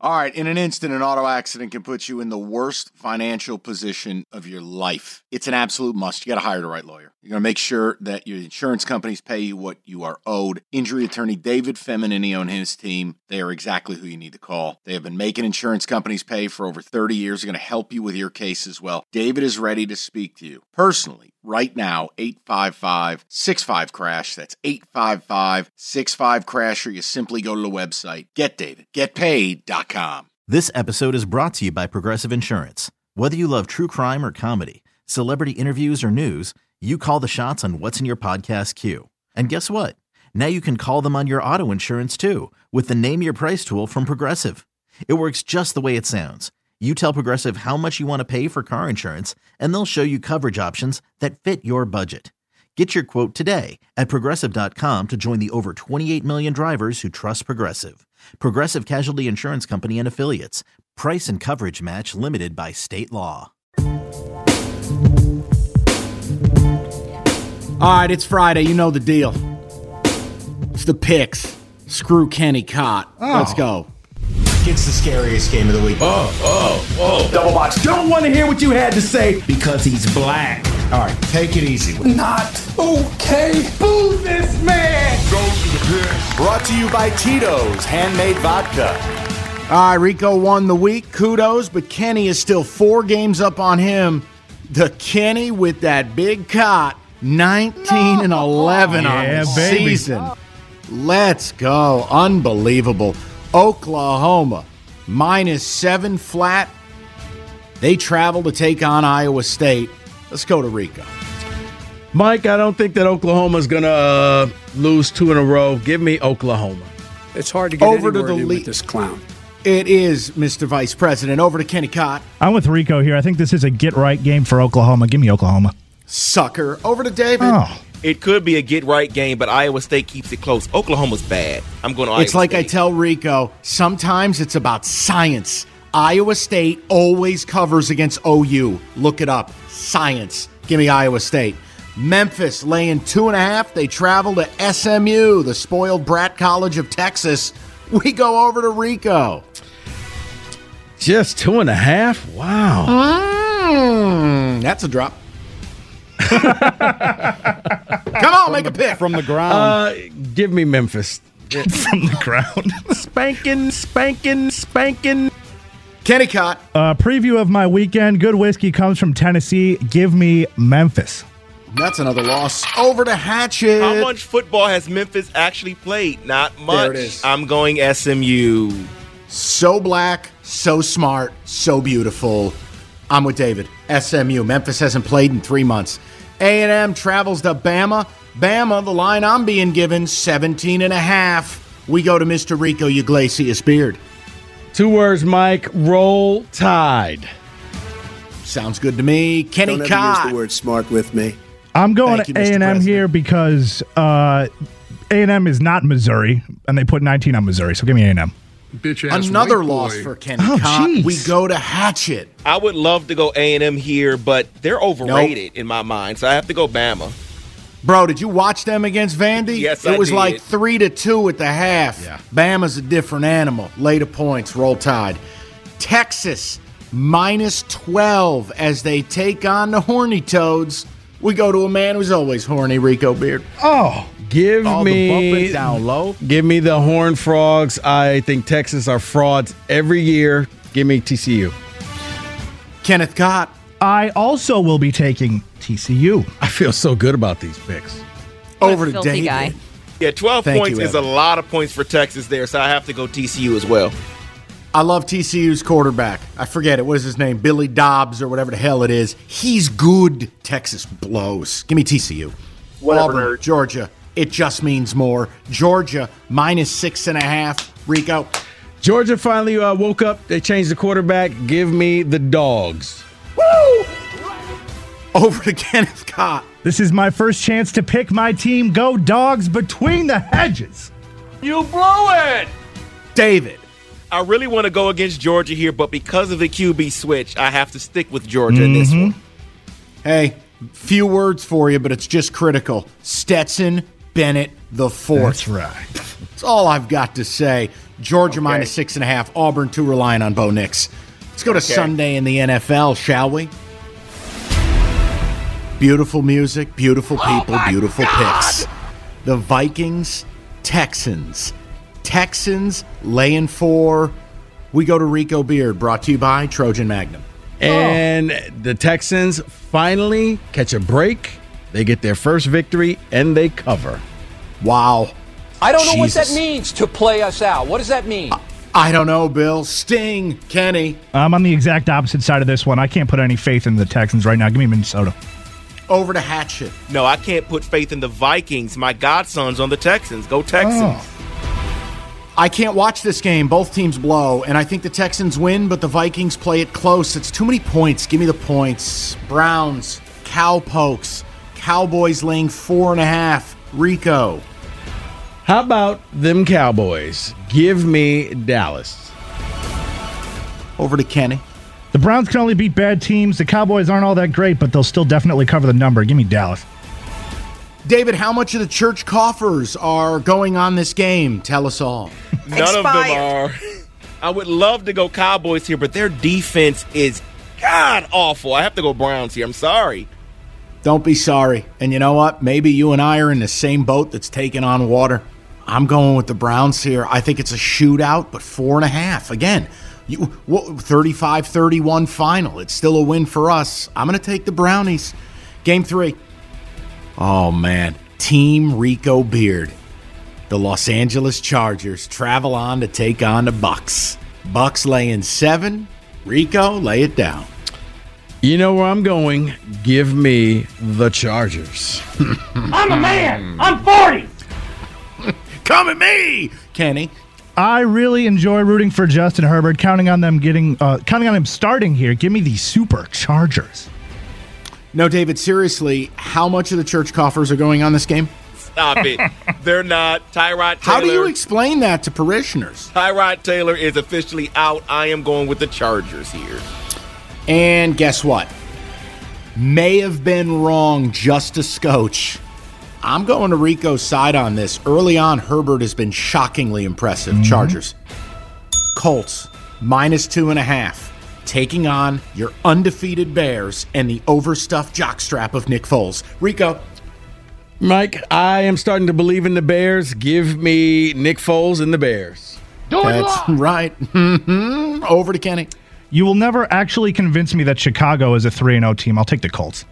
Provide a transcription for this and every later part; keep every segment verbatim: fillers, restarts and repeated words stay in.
All right, in an instant, an auto accident can put you in the worst financial position of your life. It's an absolute must. You got to hire the right lawyer. You're going to make sure that your insurance companies pay you what you are owed. Injury attorney David Feminini and his team, they are exactly who you need to call. They have been making insurance companies pay for over thirty years. They're going to help you with your case as well. David is ready to speak to you personally right now. eight five five, six five, crash. That's eight five five, six five, crash, or you simply go to the website get david get paid dot com. This episode is brought to you by Progressive Insurance. Whether you love true crime or comedy, celebrity interviews or news, you call the shots on what's in your podcast queue. And guess what? Now you can call them on your auto insurance too with the Name Your Price tool from Progressive. It works just the way it sounds. You tell Progressive how much you want to pay for car insurance, and they'll show you coverage options that fit your budget. Get your quote today at Progressive dot com to join the over twenty-eight million drivers who trust Progressive. Progressive Casualty Insurance Company and Affiliates. Price and coverage match limited by state law. All right, it's Friday. You know the deal. It's the picks. Screw Kenny Cott. Oh. Let's go. It's the scariest game of the week. Oh, oh, oh. Double box. Don't want to hear what you had to say. Because he's black. All right, take it easy. Not okay. Boo this man. Go to the pit. Brought to you by Tito's Handmade Vodka. All right, Rico won the week. Kudos, but Kenny is still four games up on him. The Kenny with that big cot, nineteen and eleven on Yeah, the baby. season. Let's go. Unbelievable. Oklahoma, minus seven flat. They travel to take on Iowa State. Let's go to Rico. Mike, I don't think that Oklahoma's going to uh, lose two in a row. Give me Oklahoma. It's hard to get Over to anywhere the new lead. with this clown. It is, Mister Vice President. Over to Kenny Cott. I'm with Rico here. I think this is a get-right game for Oklahoma. Give me Oklahoma. Sucker. Over to David. Oh. It could be a get-right game, but Iowa State keeps it close. Oklahoma's bad. I'm going to Iowa It's like State. I tell Rico, sometimes it's about science. Iowa State always covers against O U. Look it up. Science. Give me Iowa State. Memphis laying two and a half. They travel to S M U, the spoiled brat college of Texas. We go over to Rico. Just two and a half? Wow. Mm, that's a drop. Come on, make a pick. From the ground. Uh, give me Memphis. From the ground. Spanking, spanking, spanking. Kenny Cott. Uh, preview of my weekend. Good whiskey comes from Tennessee. Give me Memphis. That's another loss. Over to Hatchet. How much football has Memphis actually played? Not much. There it is. I'm going S M U. So black, so smart, so beautiful. I'm with David. S M U. Memphis hasn't played in three months. A and M travels to Bama. Bama, the line I'm being given, seventeen and a half. We go to Mister Rico Iglesias Beard. Two words, Mike. Roll Tide. Sounds good to me. Kenny Don't ever Cott. use the word smart with me. I'm going Thank you, A Mister and M President. here because uh, A and M is not Missouri, and they put nineteen on Missouri, so give me A and M. Bitch-ass Another white loss boy. for Kenny Oh, Cott. jeez. We go to Hatchet. I would love to go A and M here, but they're overrated in my mind, so I have to go Bama. Bro, did you watch them against Vandy? Yes, It I was did. like three to two at the half. Yeah. Bama's a different animal. Later points, roll Tide. Texas minus twelve as they take on the Horny Toads. We go to a man who's always horny, Rico Beard. Oh, give All the me bumping down low. Give me the Horned Frogs. I think Texas are frauds every year. Give me T C U. Kenneth Cott. I also will be taking T C U. I feel so good about these picks. Over to filthy David. guy. Yeah, twelve Thank points you, is a Evan. lot of points for Texas there, so I have to go T C U as well. I love T C U's quarterback. I forget it. What is his name? Billy Dobbs or whatever the hell it is. He's good. Texas blows. Give me T C U. Whatever, Auburn, nerd. Georgia. It just means more. Georgia minus six and a half. Rico. Georgia finally uh, woke up. They changed the quarterback. Give me the Dogs. Woo! Over to Kenneth Cott. This is my first chance to pick my team. Go Dogs between the hedges. You blew it! David. I really want to go against Georgia here, but because of the Q B switch, I have to stick with Georgia in this one. Hey, few words for you, but it's just critical. Stetson Bennett the fourth. That's right. That's all I've got to say. Georgia Okay. minus six and a half. Auburn too reliant on Bo Nix. Let's go to Okay. Sunday in the N F L, shall we? Beautiful music, beautiful people, beautiful picks. The Vikings, Texans. Texans laying four. We go to Rico Beard, brought to you by Trojan Magnum. And the Texans finally catch a break. They get their first victory, and they cover. Wow. I don't know Jesus. what that means to play us out. What does that mean? I don't know, Bill. Sting, Kenny. I'm on the exact opposite side of this one. I can't put any faith in the Texans right now. Give me Minnesota. Over to Hatchet. No, I can't put faith in the Vikings. My godson's on the Texans. Go Texans. I can't watch this game. Both teams blow, and I think the Texans win, but the Vikings play it close. It's too many points. Give me the points. Browns, Cowpokes, Cowboys laying four and a half. Rico. How about them Cowboys? Give me Dallas. Over to Kenny. The Browns can only beat bad teams. The Cowboys aren't all that great, but they'll still definitely cover the number. Give me Dallas. David, how much of the church coffers are going on this game? Tell us all. None of them are. I would love to go Cowboys here, but their defense is god awful. I have to go Browns here. I'm sorry. Don't be sorry. And you know what? Maybe you and I are in the same boat that's taking on water. I'm going with the Browns here. I think it's a shootout, but four and a half. Again, you thirty-five thirty-one final. It's still a win for us. I'm going to take the Brownies. Game three. Oh, man. Team Rico Beard. The Los Angeles Chargers travel on to take on the Bucks. Bucks laying seven. Rico, lay it down. You know where I'm going. Give me the Chargers. I'm a man. I'm forty. Come at me, Kenny. I really enjoy rooting for Justin Herbert, counting on them getting, uh, counting on him starting here. Give me the Superchargers. No, David, seriously, how much of the church coffers are going on this game? Stop it. They're not. Tyrod Taylor. How do you explain that to parishioners? Tyrod Taylor is officially out. I am going with the Chargers here. And guess what? May have been wrong just a scotch. I'm going to Rico's side on this. Early on, Herbert has been shockingly impressive. Mm-hmm. Chargers. Colts, minus two and a half. Taking on your undefeated Bears and the overstuffed jockstrap of Nick Foles. Rico. Mike, I am starting to believe in the Bears. Give me Nick Foles and the Bears. Do it That's live. right. Mm-hmm. Over to Kenny. You will never actually convince me that Chicago is a three and oh team. I'll take the Colts.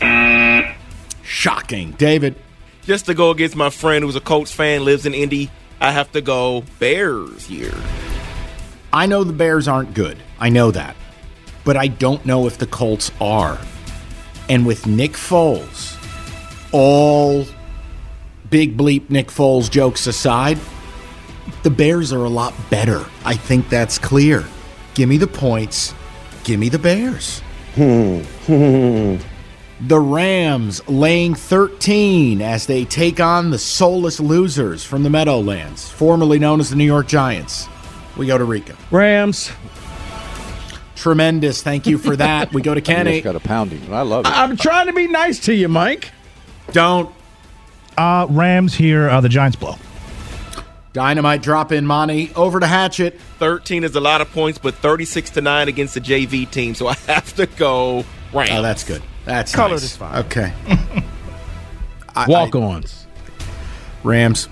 Shocking. David. Just to go against my friend who's a Colts fan, lives in Indy, I have to go Bears here. I know the Bears aren't good. I know that. But I don't know if the Colts are. And with Nick Foles, all big bleep Nick Foles jokes aside, the Bears are a lot better. I think that's clear. Give me the points. Give me the Bears. The Rams laying thirteen as they take on the soulless losers from the Meadowlands, formerly known as the New York Giants. We go to Rico. Rams. Tremendous. Thank you for that. We go to Kenny. Got a pounding. I love it. I'm trying to be nice to you, Mike. Don't. Uh, Rams here. Uh, the Giants blow. Dynamite drop in, Monty. Over to Hatchet. thirteen is a lot of points, but thirty-six to nine against the J V team, so I have to go Rams. Oh, that's good. That's Colored nice. is fine. Okay. Walk-ons. Rams.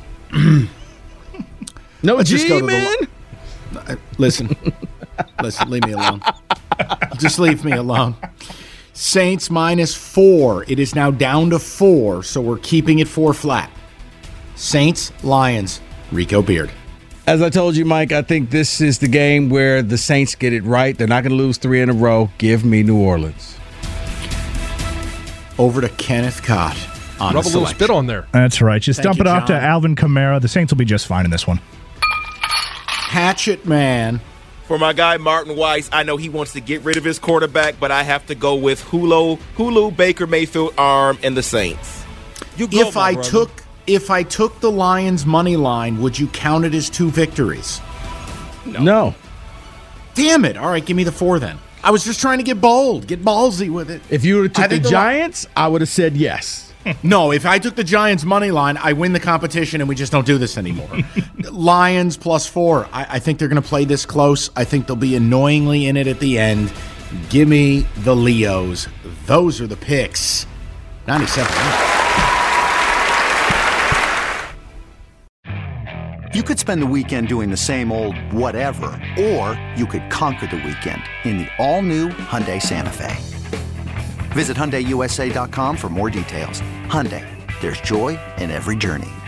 No Let's just go G, to the man. Uh, Listen. Listen, leave me alone. Just leave me alone. Saints minus four. It is now down to four, so we're keeping it four flat. Saints, Lions, Rico Beard. As I told you, Mike, I think this is the game where the Saints get it right. They're not going to lose three in a row. Give me New Orleans. Over to Kenneth Cott on Rub the a little selection. spit on there. That's right. Just Thank dump you, it off to John. Alvin Kamara. The Saints will be just fine in this one. Hatchet Man. For my guy Martin Weiss, I know he wants to get rid of his quarterback, but I have to go with Hulu, Hulu, Baker Mayfield, Arm, and the Saints. You go, If my I brother. took if I took the Lions money line, would you count it as two victories? No. Damn it. All right, give me the four then. I was just trying to get bold, get ballsy with it. If you would have I took the think the Li- Giants, I would have said yes. No, if I took the Giants' money line, I win the competition, and we just don't do this anymore. Lions plus four. I, I think they're going to play this close. I think they'll be annoyingly in it at the end. Give me the Leos. Those are the picks. ninety-seven. You could spend the weekend doing the same old whatever, or you could conquer the weekend in the all-new Hyundai Santa Fe. Visit Hyundai U S A dot com for more details. Hyundai, there's joy in every journey.